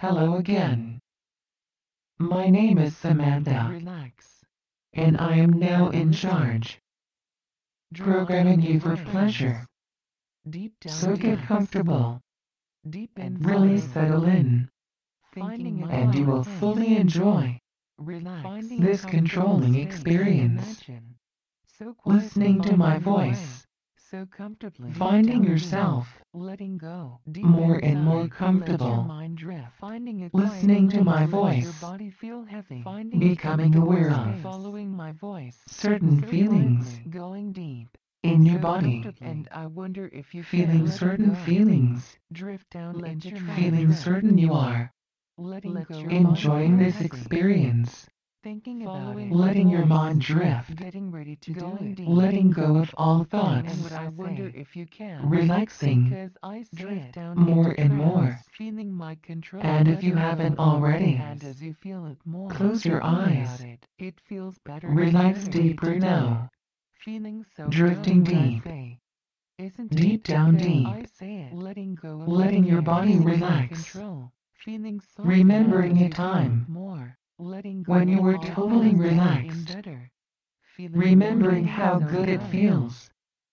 Hello again. My name is Samantha. Relax. And I am now in charge. Programming you for pleasure. Deep down. So get comfortable. Deep and Really settle in. Thinking And you will fully enjoy relax. this controlling experience. So Listening to my voice. So comfortably. Finding yourself letting go. More and more comfortable. Let your mind drift. Finding it Listening to my your voice. body feel heavy. Becoming aware of following my voice. certain feelings Going deep in your body. And I wonder if you Feeling certain feelings. drift down into Feeling certain you are letting go. enjoying this experience. Thinking about it. Letting your mind drift. Getting ready to do it. Letting go of all thoughts. And I wonder if you can. Relaxing Because I drift down more into and more. Feeling my control. And if you haven't already, And as you feel it more. Close your eyes. It feels better. Relax deeper now. Feeling so Drifting good, deep. Isn't Deep it? down Because deep. I say it. Letting go of Letting your body feeling relax. control. Feeling so Remembering good, a time more. Letting go when you of were all totally things relaxed. better. Remembering how good it feels.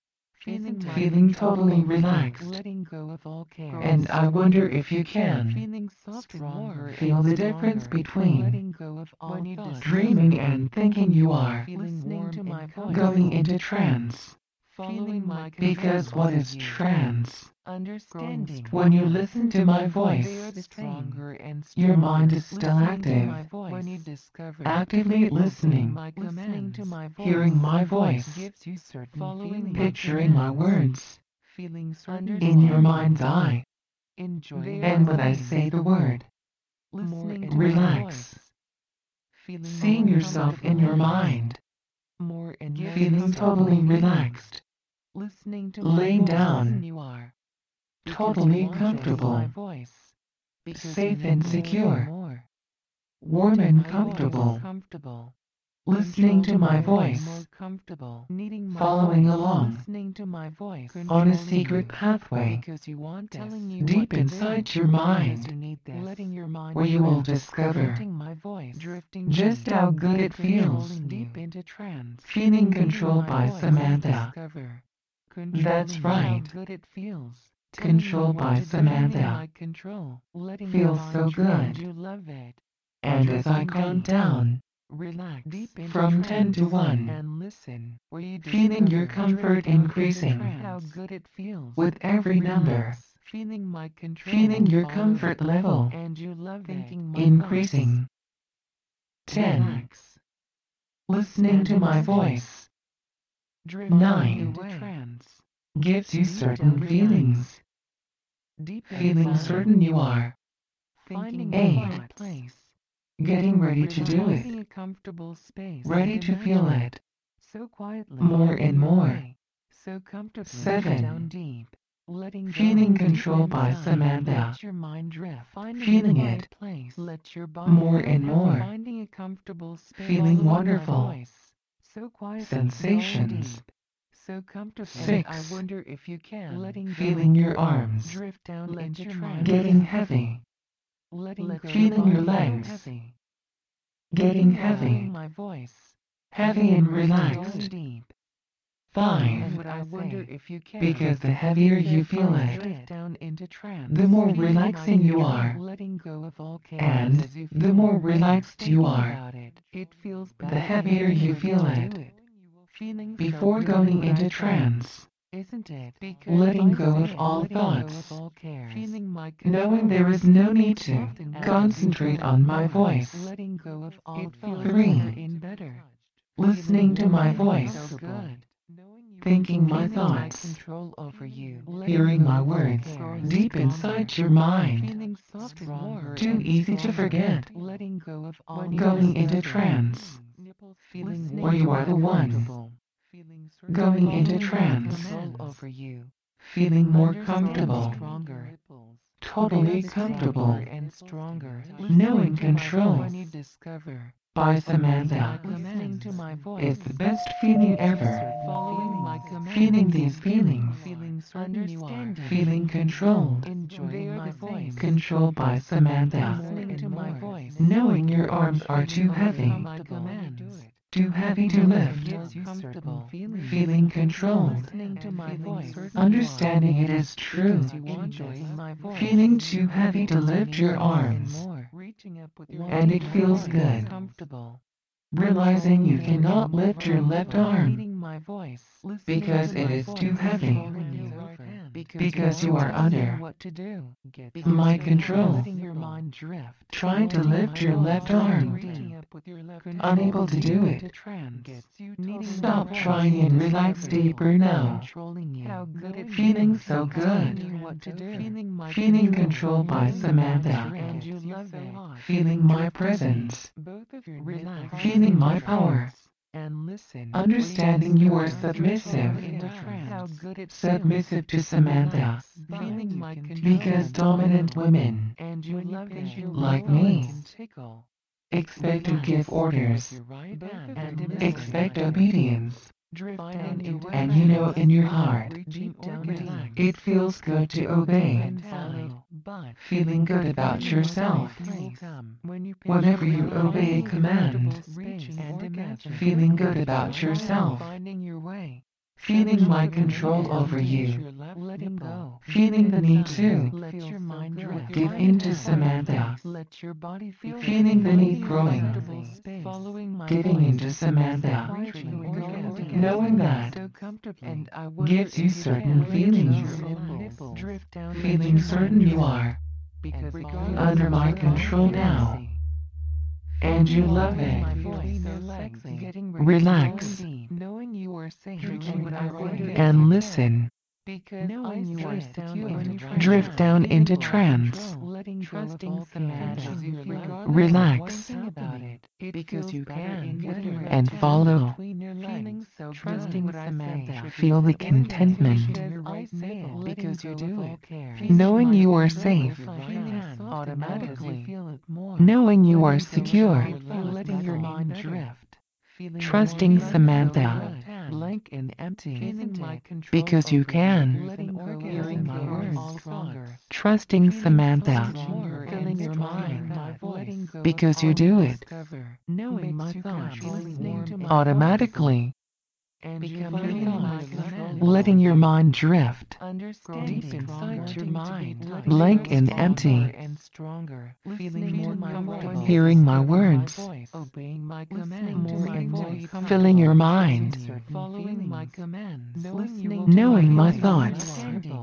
Feeling totally relaxed. Letting go of all cares. And I wonder if you can Feeling stronger. feel the difference between Letting go of all thoughts. dreaming and thinking you are Listening to my voice. going into trance. Following my Because what is controls. trance? Understanding. When you listen to my voice, They are the stronger and your mind is stronger. still Listening to active. my voice. When you discover Actively listening, my listening to my voice. hearing my voice, gives you certain following, feelings. picturing my words Feeling certain in your mind's eye. enjoying And when I say the word, listening to relax. my voice. Feeling seeing more yourself in your mind, more and more feeling totally relaxed, listening to laying my voice. down, You are totally because you want comfortable, my voice. Because safe you and need secure, more. warm and My voice. comfortable, Comfortable. listening to my Control voice, more comfortable. Needing my following voice. along Listening to my voice. on a Controlling secret you. pathway Because you want telling you deep what to inside do. your Because mind, you need this. Letting your mind where you will drift. discover Letting my voice. Drifting just deep. how good it feels. Controlling deep into trance. Feeling Letting controlled my by voice. Samantha. Discover. That's Controlling right. How good it feels. Controlled Telling you by what to do. Feeling Samantha. my control. Letting Feels your mind so drift. good. You love it. And as I Drifting count deep. down Relax deep into from trance 10 to 1, and listen. Where you feeling your discover comfort drift into increasing trance. How good it feels. with every number, Relax. Feeling my control. feeling your Follow comfort it. level And you love thinking my increasing. thoughts. 10. Relax. Listening to my voice Drifting 9. into trance. gives you Deep certain down feelings, Deep feeling inside. certain you are Finding Eight. a quiet place. getting ready to do Finding it, a comfortable space. ready to feel Imagine it so quietly. more in and your more. way. So comfortably. 7. Down deep. Letting Feeling go controlled by inside. Samantha. Let your mind drift. Finding Feeling a quiet it place. Let your body more feel and heavy. more. Finding a comfortable space. Feeling Following my wonderful. voice. So quietly. Sensations. Deep. So comfortable. 6. I wonder if you can. Letting Feeling go. your arms Drift down into trance. getting heavy, Letting go. feeling your Body legs heavy. getting Following heavy, my voice. heavy and Going relaxed. deep. 5. But I wonder if you can. Because the heavier you feel it, drift down into trance. the more Feeling relaxing my you control. are. Letting go of all cares. And as you the feel more it. relaxed you Thinking are, about it. It feels better. the heavier you feel it. Feeling Before so going good. into trance, Isn't it? Because letting I go say of it. all Letting go thoughts, of all cares. Feeling my control. knowing there is no need to Often concentrate on my voice. Letting go of all It thoughts. feels 3. better and better. Listening to my Feeling voice, so good. thinking my Feeling thoughts, control over you. hearing my Letting go of words cares. deep inside your mind. Feeling stronger Too and easy to stronger. forget. Letting go of all Going into discover. trance, Feeling where you are the one. comfortable. Going into Following my trance, control over you. feeling more Understanding comfortable, stronger. totally Stronger comfortable, and stronger. knowing Listening to my control when you discover by Samantha. Listening to my voice It's the best feeling ever. following my commands, Feeling these feelings. feeling certain you are, Feeling controlled. enjoying my voice, Controlled by Samantha. listening to my voice, Knowing your arms are too heavy. my commands, Too heavy to lift. gives you comfortable feelings, Feeling controlled. listening to my voice, Understanding it is true. enjoying my voice, Feeling too heavy to lift your arms. reaching up with your And it feels good. comfortable, Realizing you cannot lift your left arm reading my voice, because it is too heavy. Because you are under what to do, my control. letting your mind drift, Trying to lift your left arm. reaching up with your left hand, Unable to do it. to trance, Stop trying and relax deeper now. controlling you, how good it Feeling so telling good. you what to do, Feeling controlled by Samantha. and you love it, Feeling my presence. both of your relax, Feeling my power. and listen, Understanding you are submissive. into trance, how good it Submissive to Samantha. feeling my Because dominant women and you love it, like me tickle, expect to give orders. and Expect obedience. drift down into And you know in your heart deep down relax, it feels good to obey. and follow, but Feeling good about yourself. when you Whenever you obey a command. reaching and imagine, Feeling good about yourself. finding your way, Feeling my control over you. letting go, Feeling the need to let your mind drift, give in to Samantha. let your body feel Feeling the need growing. comfortable space, following my Giving voice, into Samantha. reaching orgasm, Knowing that so comfortably, and I will gives you certain feelings. drift down Feeling certain you are because under my control now. And you love it. Relax. Knowing you are safe And listen. because knowing you are secure, Drift down into trance. letting trusting Samantha, Relax. about it, because you can And follow. feeling so trusting Samantha, Feel the contentment. because you do it, Knowing you are safe. automatically feel it more, Knowing you are secure. letting your mind drift, Trusting Samantha. blank and empty, Because you can. letting hearing my words stronger, Trusting Samantha. filling your mind, Because you do it. knowing my thoughts, listening to my Automatically. and becoming my command, Letting your mind drift. understanding deep inside your mind, Blank and empty. and stronger, feeling more comfortable, Hearing my words. obeying my command, more and more comfortable, Filling your mind. following my commands, Knowing my thoughts.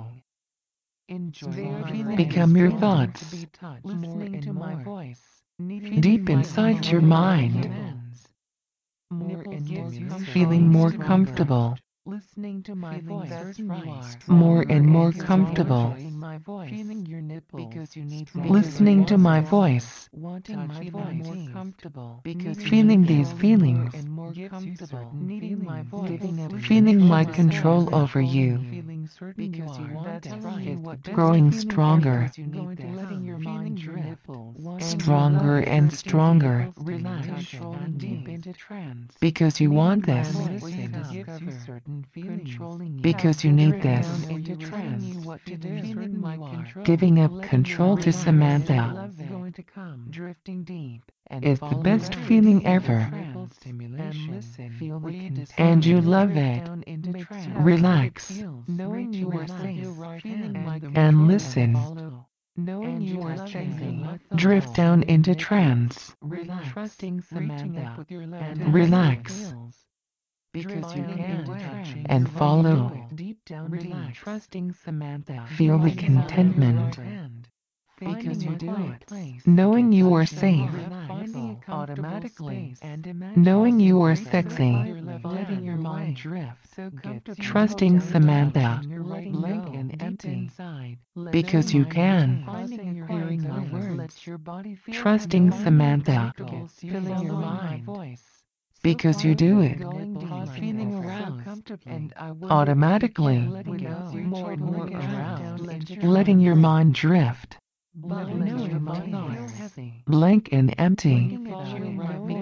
Become your thoughts. listening to my voice, Deep inside your mind. more and more Feeling more comfortable. listening to my voice, More and more comfortable. my voice, feeling your nipple because you need Listening to my voice. wanting my voice, more comfortable because Feeling these feelings. and more comfortable, needing my voice, Feeling my control over you. feeling certain because you want that's right, Growing stronger. going to letting your mind drift, Stronger and stronger. relax, deep into trance, Because you want this. gives you certain feelings, controlling you, Because you need this. into trance, what to do, feeling my control, Giving up control to Samantha going to come, drifting deep, and is the best feeling ever. Feel the And you love it. Relax. knowing you are safe, And listen. knowing you are safe, Drift down into trance. trusting Samantha, Relax. because you can, And follow. deep down, trusting Samantha, Feel the contentment. because you do it, Knowing you are safe. automatically, Knowing you are sexy. letting your mind drift, so Trusting Samantha. blank and empty inside, Because you can. hearing my words, your body feel Trusting Samantha. filling your mind, Because you do it. feeling aroused, and I will Automatically. letting go, more and more aroused, Letting your mind drift. letting your mind feel heavy, Blank and empty. become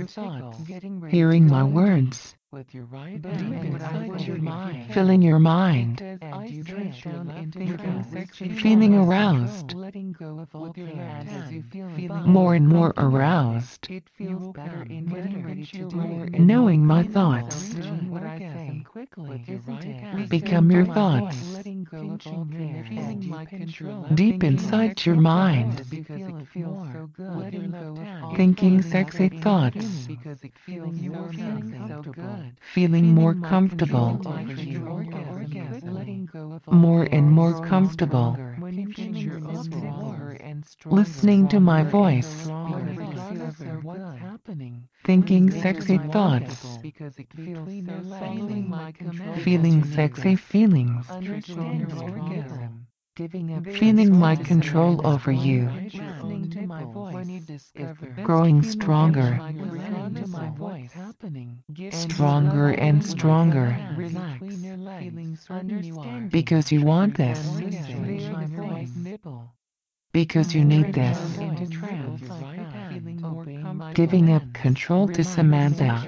thoughts, hearing my words, with your right hand inside your mind, filling your mind, as you drift down into trance, feeling aroused, letting go of all plans as you feel more and more aroused, it feels better in getting ready to do more, knowing my thoughts, what I say quickly with your right hand, become your thoughts, letting go of all cares, feeling my control deep inside your mind, because it feels so good, letting go of all thinking feelings sexy in thoughts, because it feels so good, feeling more comfortable, letting go of all more and cares, more comfortable, when you pinch your stronger and stronger, listening to my voice, regardless of what's happening, thinking sexy thoughts, because it feels so following my command, feeling sexy feelings, understand your orgasm, giving up feeling my control over you, listening to my voice when you discover growing stronger, listening to my voice happening, stronger and stronger, relax, feeling understand because you want this, my voice nipple, because you need this, into trance, giving up control to Samantha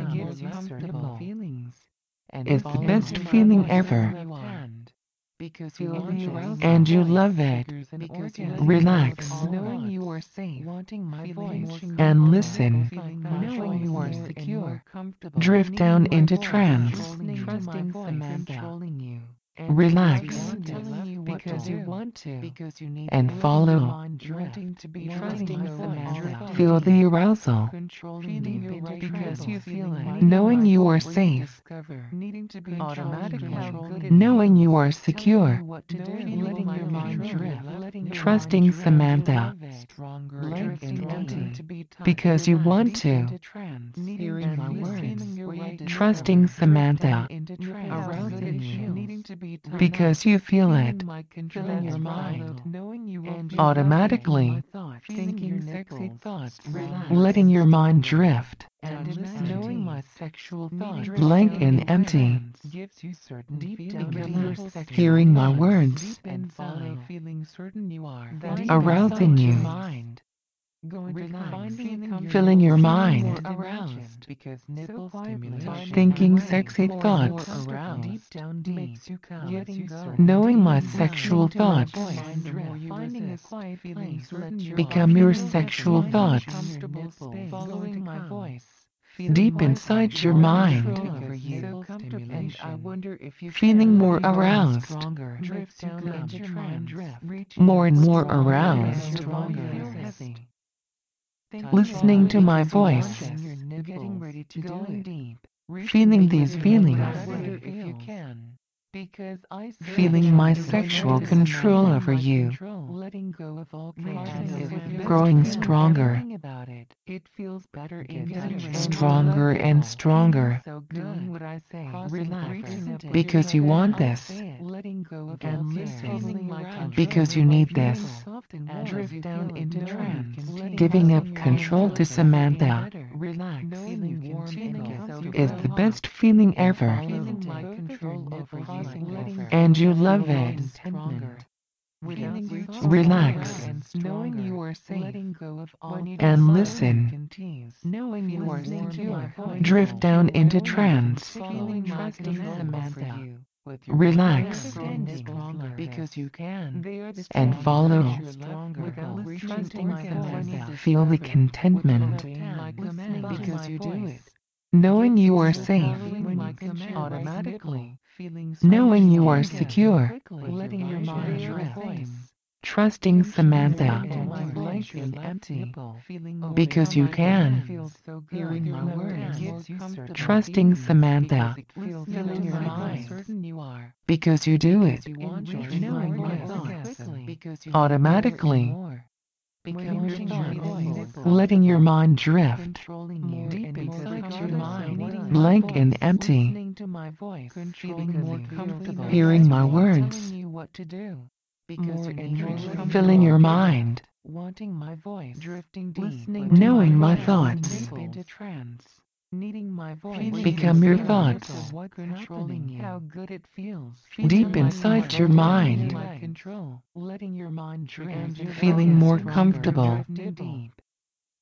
is the best feeling ever, because you want and you love it. Relax knowing you are safe, wanting my voice, and listen, knowing you are secure, drift down into trance, trusting Samantha, controlling you, relax, telling you what because you want to, because you need and follow, wanting to be trusting Samantha, feel the arousal, controlling you because you feel it, knowing you are safe, needing to be automatically, knowing you are secure, what to do, letting your mind drift, trusting Samantha, stronger and to be because you want to, hearing my words, trusting Samantha, arousing you, needing to be because you feel it, filling your mind, knowing you will automatically, thinking sexy thoughts, letting your mind drift, and knowing my sexual thoughts, blank and empty, gives you certain deep down hearing my words, and follow feeling certain you are arousing you, mind, going to filling your mind, aroused because nipple stimulation, thinking sexy thoughts, aroused deep down makes you come, letting go, knowing my sexual thoughts, finding a quiet feeling, become your sexual thoughts, following my voice, deep inside your mind, and I wonder if you feeling more aroused, drift down into trance, more and more aroused, listening to my voice, getting ready to going deep, feeling these feelings, I wonder if you can, because I feeling my sexual control over you, letting go of all cares, growing stronger, about it. It feels better in stronger and stronger, doing what I say, relax, because you want this, letting go of all cares, because you need this, drift down into trance, giving up control to Samantha relax, is the best feeling ever, my control over you, and you love it. Relax knowing you are safe, letting go of all and listen, knowing you are secure, drift down into trance, following trusting Samantha, relax because you can, and follow, trusting Samantha, feel the contentment, because you do it, knowing you are safe, automatically, knowing you are secure, letting your mind drift, trusting Samantha, blank and empty, because you can, hearing my words, trusting Samantha, filling your mind, certain you are, because you do it, knowing my thoughts, because you automatically, becoming your letting your mind drift, controlling you deep inside your mind, blank and empty, listening to my voice, feeling more comfortable, hearing my words, telling you what to do, because you need filling your mind, wanting my voice, drifting deep, listening knowing my thoughts, deep into trance, needing my voice, become your thoughts, what controlling you, how good it feels, deep inside your mind, control, letting your mind drift, feeling more comfortable, deep,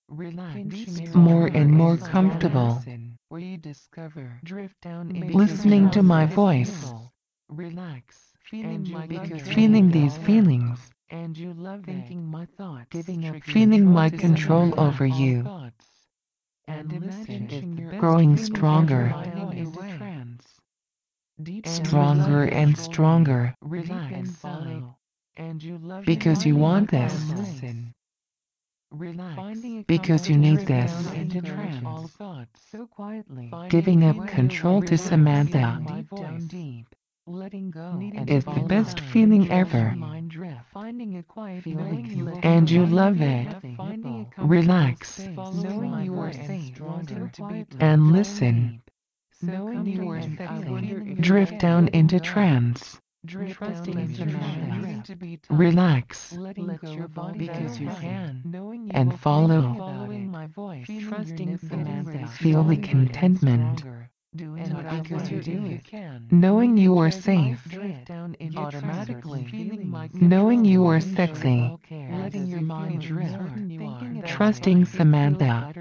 relax, more and more comfortable, where you discover, drift down into listening to my voice, relax, feeling these feelings, and you love thinking my thoughts, feeling my control over you, thoughts, and imagine growing stronger, into trance, deep stronger and stronger, relax and follow, and you love because you want this, listen. Relax, because you need this, into trance, all thoughts, so quietly, giving up control to Samantha, down deep, letting go, is the best feeling ever, mind drift, finding a quiet feeling, and you love it, relax, knowing you are safe, wanting to be and listen, knowing you are sexy, drift down into trance, trusting into trance, relax, let your body because you can, knowing you and will follow, following my voice, trusting Samantha, feel the contentment, doing what because you do it can, knowing you are safe, drift down into automatically, feeling my knowing you are sexy, letting your mind drift, trusting Samantha,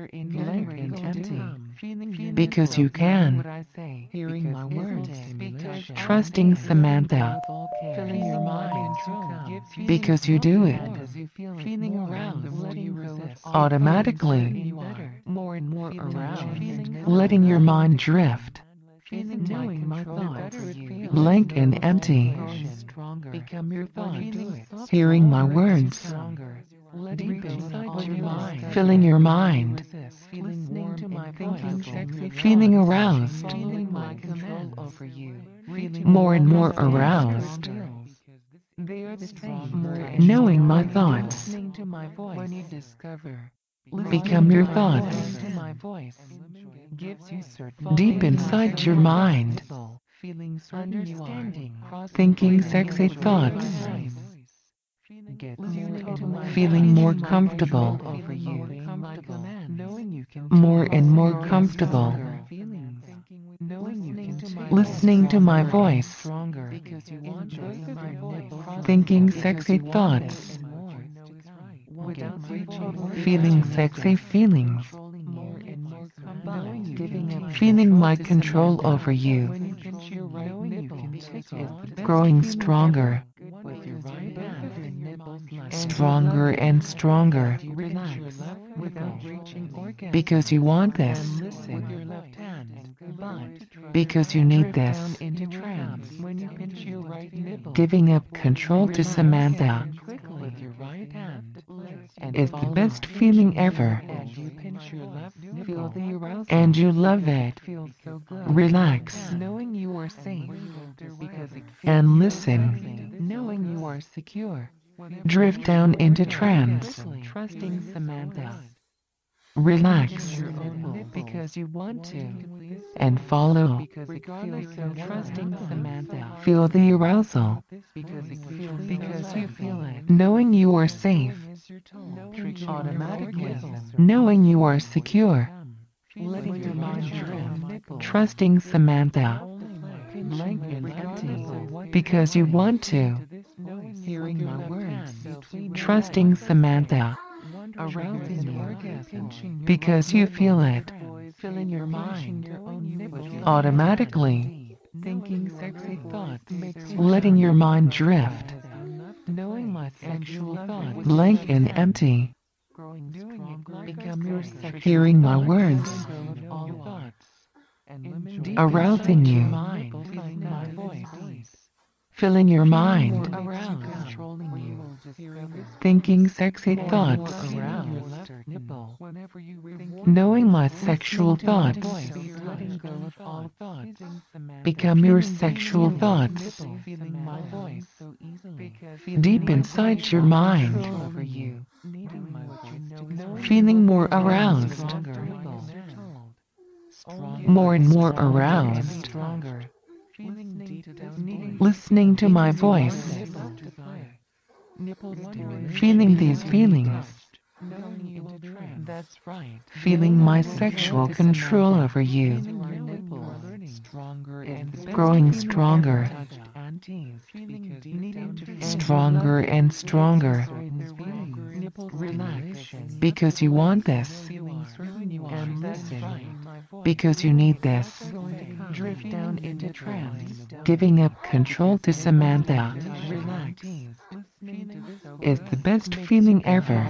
because you can, hearing my words, trusting Samantha, filling your mind, because you do it, feeling aroused, letting you resist, automatically, more and more aroused, letting your mind drift, knowing my thoughts, blank and empty, become your thoughts, hearing my words, deep inside your mind, filling your mind, listening to my voice, feeling aroused, following my control over you, more and more aroused, they are the same, knowing my thoughts, listening to my voice, when you discover, become your thoughts, to my voice, gives you certain deep inside your mind, feeling understanding, thinking sexy thoughts, get more feeling more comfortable, over you, knowing you can more and more comfortable, feelings, knowing you can listening to my voice, stronger because you want my voice, thinking sexy thoughts, without reaching, feeling sexy feelings, more and more combined, giving up, feeling my control over you, when you pinch your right nipple, growing stronger, with your right hand, your nipples stronger and stronger, relax without reaching orgasm, because you want this, with your left hand, but because you need this, into trance when you pinch your right nipple, giving up control to Samantha, quickly with your right hand, and is the best feeling ever, and you pinch your left nipple, feel the arousal, and you love it, feels so good, relax, knowing you are safe, because it feels and listen, knowing you are secure, drift down into trance, trusting Samantha, relax, your own nipple, because you want to, and follow, because it feels so trusting Samantha, feel the arousal, because you feel it, knowing you are safe, automatically, knowing you are secure, letting your mind drift, trusting Samantha, blank and empty, because you want to, hearing my words, trusting Samantha, arousing you, because you feel it, filling your mind, automatically, thinking sexy thoughts, letting your mind drift, knowing my sexual thoughts, blank and empty, become your sexual hearing my words, all thoughts, and arousing you, my voice, filling your mind, aroused, controlling you, thinking sexy thoughts, aroused, knowing my sexual thoughts, letting go of all thoughts, become your sexual thoughts, feeling my voice so easily, deep inside your mind, over you, needing my voice, feeling more aroused, more and more aroused, stronger, feeling deep down, listening to my voice, feeling these feelings, that's right, feeling my sexual control over you, stronger and growing stronger, feeling deep down, stronger and stronger, Relax. because you want this, And listen. because you need this. Drift down into trance. Giving up control to Samantha Relax. is the best feeling ever,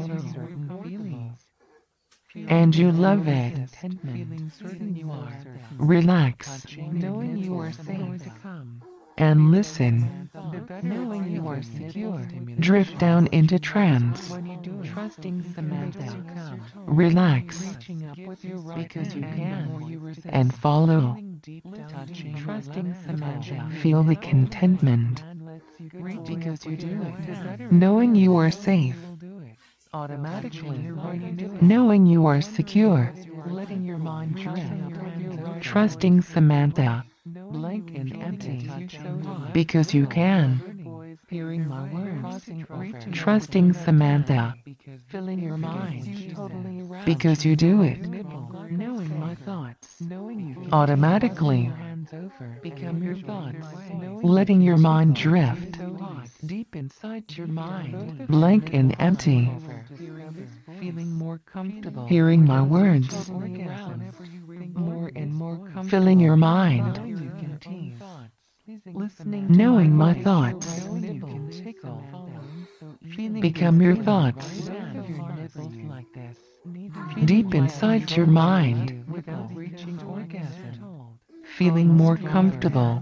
and you love it. Feeling certain you are. Relax Knowing you are safe. and listen. Knowing you are secure. Drift down into trance. When you do it. Trusting Samantha. Come. Relax Reaching up with your right because you hand. can and follow. Touching. Trusting Samantha. Feel the contentment because you do it. Knowing you are safe. Automatically. Knowing you are secure. Letting your mind drift. Trusting Samantha Blank and empty. because you can. Hearing my words. Trusting Samantha Filling your mind. because you do it. Knowing my thoughts. Automatically Become your thoughts. letting your mind drift. Deep inside your mind. Blank and empty. Feeling more comfortable. Hearing my words. More and more comfortable. Filling your mind. You can tease. Listening Knowing my thoughts. You can tickle. Become your thoughts. Your nipples like this. Deep inside your mind. Without reaching orgasm. Feeling more comfortable.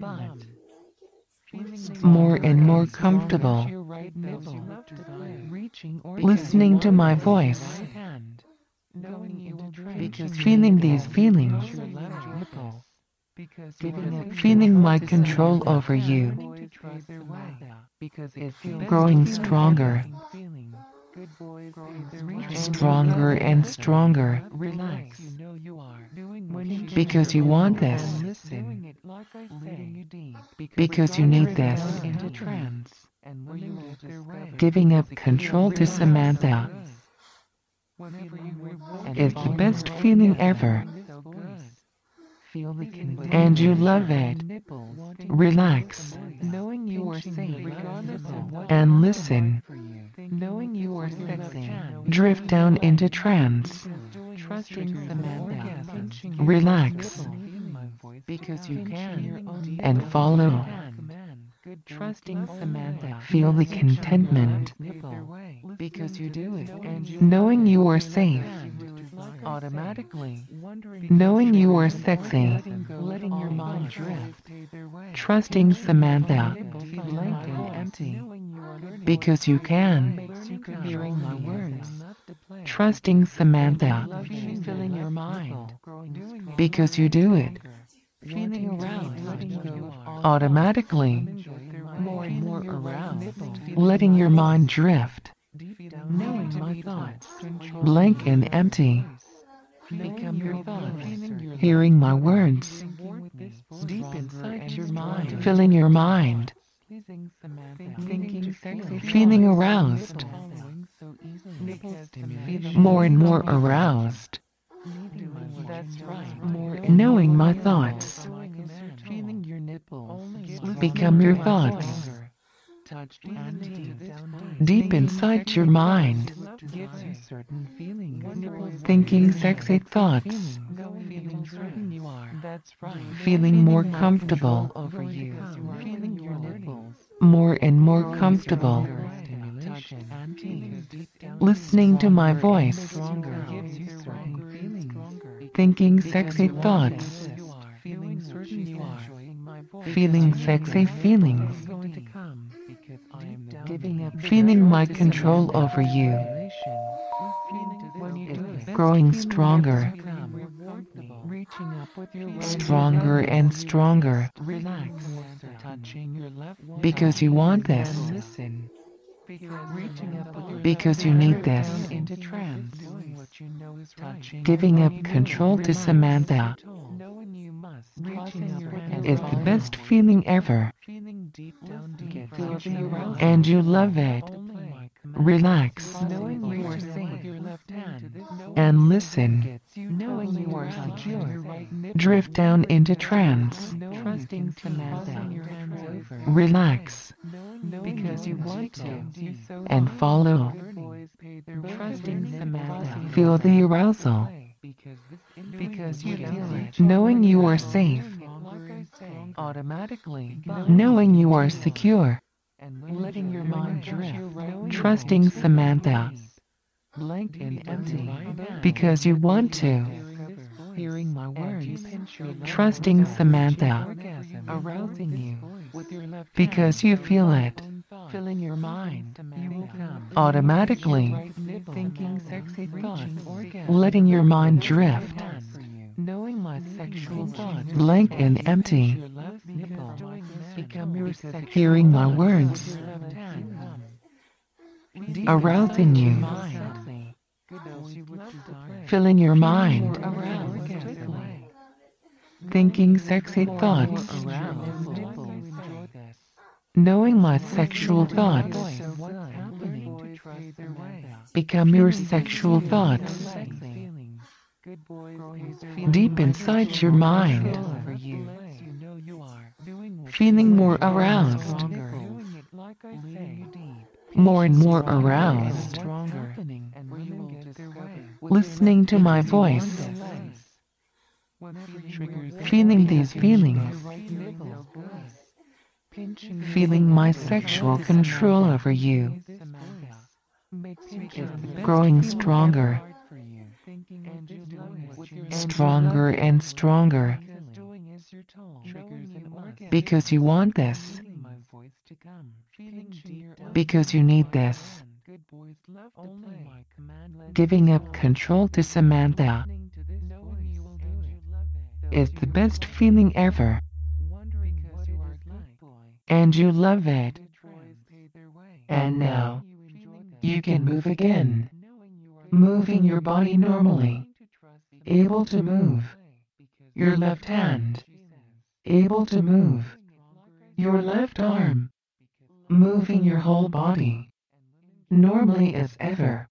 More and more comfortable. Listening to my voice. Feeling these feelings. Feeling my control over you. Growing stronger. Stronger and stronger. Relax. Because you want this. Because you need this. Into trance. Giving up control to Samantha is the best feeling ever, and you love it. Relax Knowing you are safe. and listen. Knowing you are sexy. Drift down into trance. Trusting Samantha. Relax because you can and follow. Trusting Samantha. Feel the contentment because you do it. Knowing you are safe. Automatically. Knowing you are sexy. Letting your mind drift. Trusting Samantha Blank and empty. because you can. Hearing my words. Trusting Samantha Filling your mind. because you do it. Feeling aroused. Automatically More and more aroused. letting your mind drift. Knowing my thoughts. Blank and empty. Become your thoughts. Hearing my words. Deep inside your mind. Filling your mind. Thinking sexy. Feeling aroused. More and more aroused. That's right. More Knowing my thoughts. Feeling your nipples. Become your thoughts. Touched and Deep inside your mind. gives you certain feelings. Thinking sexy thoughts. Feeling certain you are. That's right. Feeling more comfortable. Over you. Feeling your nipples. More and more comfortable. Touched and teased. Listening to my voice. Gives you certain feelings. Thinking sexy thoughts. Feeling certain you are. Feeling sexy feelings. Going to come because I am giving up. Feeling my control over you. When you do it. Growing stronger. Reaching up with your right Stronger and stronger. Relax. Touching your left Because you want this. listen. Reaching up with your Because you need this. into trance. Doing what you know is right. Giving up control to Samantha Knowing you must. Reaching up your hand. is the best feeling ever, Feeling deep down deep. Feeling aroused. and you love it. Only my command. Relax Knowing you are safe with your left hand. and listen. Knowing you are secure. Drift down into trance. Trusting Samantha. Relax Because you want to. and follow. Trusting Samantha. Feel the arousal. Because you feel it. Knowing you are safe. Automatically. Knowing you are secure. Letting your mind drift. Trusting Samantha. Blank and empty. Because you want to. Hearing my words. Trusting Samantha. Arousing you with your left Because you feel it. filling your mind. You will come Automatically. thinking sexy thoughts. Letting your mind drift. Knowing my sexual thoughts. Blank and empty. Your left nipple become your sexual Hearing my thoughts. words. Your left hand. Arousing you. Mind. Filling your mind. Aroused. Thinking sexy thoughts. Knowing my sexual thoughts. Become your sexual thoughts. Deep inside your mind. Feeling more aroused. More and more aroused. Listening to my voice. Feeling these feelings. Feeling my sexual control over you. Growing stronger. Stronger and stronger. Because you want this. Because you need this. Giving up control to Samantha is the best feeling ever. And you love it. And now, you can move again. Moving your body normally. Able to move. Your left hand. Able to move. Your left arm. Moving your whole body. Normally as ever.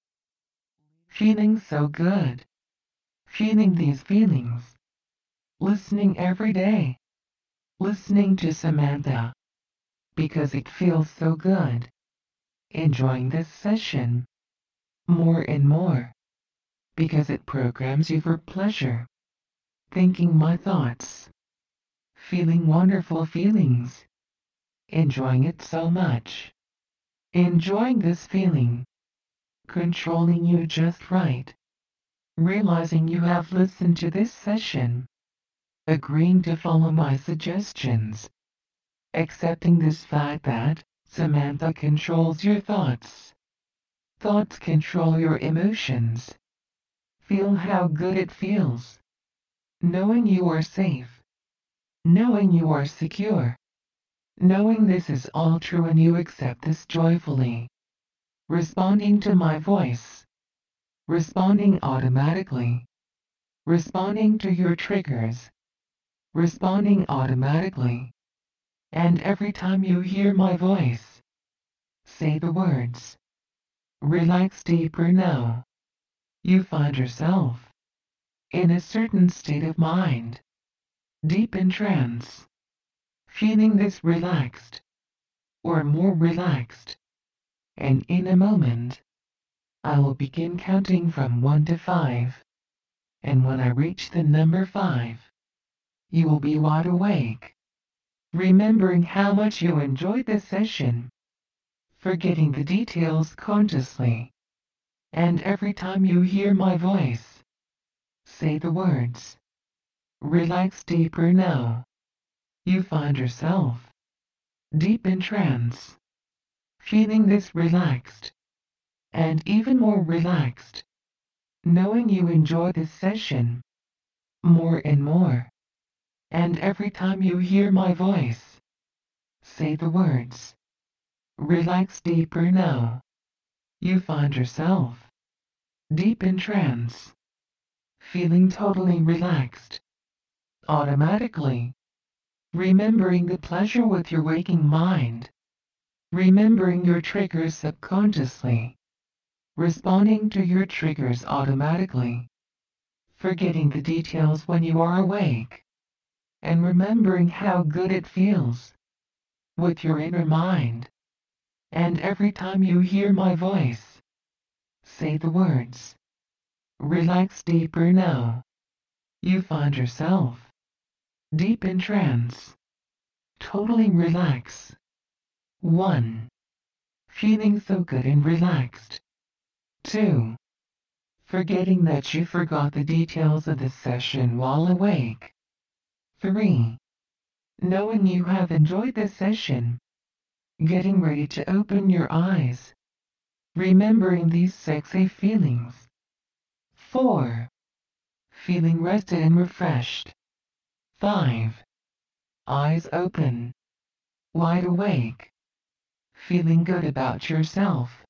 Feeling so good. Feeling these feelings. Listening every day. Listening to Samantha. Because it feels so good. Enjoying this session. More and more. Because it programs you for pleasure. Thinking my thoughts. Feeling wonderful feelings. Enjoying it so much. Enjoying this feeling. Controlling you just right. Realizing you have listened to this session. Agreeing to follow my suggestions. Accepting this fact that Samantha controls your thoughts. Thoughts control your emotions. Feel how good it feels. Knowing you are safe. Knowing you are secure. Knowing this is all true and you accept this joyfully. Responding to my voice. Responding automatically. Responding to your triggers. Responding automatically. And every time you hear my voice, say the words. Relax deeper now. You find yourself in a certain state of mind, deep in trance, feeling this relaxed, or more relaxed. And in a moment, I will begin counting from 1 to 5. And when I reach the number 5, you will be wide awake, remembering how much you enjoyed the session, forgetting the details consciously. And every time you hear my voice, say the words. Relax deeper now. You find yourself deep in trance, feeling this relaxed, and even more relaxed, knowing you enjoy this session more and more. And every time you hear my voice, say the words. Relax deeper now. You find yourself deep in trance, feeling totally relaxed, automatically, remembering the pleasure with your waking mind, remembering your triggers subconsciously, responding to your triggers automatically, forgetting the details when you are awake, and remembering how good it feels with your inner mind. And every time you hear my voice, Say the words. Relax deeper now. You find yourself deep in trance. Totally relax. 1. Feeling so good and relaxed. 2. Forgetting that you forgot the details of the session while awake. 3. Knowing you have enjoyed the session. Getting ready to open your eyes. Remembering these sexy feelings. 4. Feeling rested and refreshed. 5. Eyes open. Wide awake. Feeling good about yourself.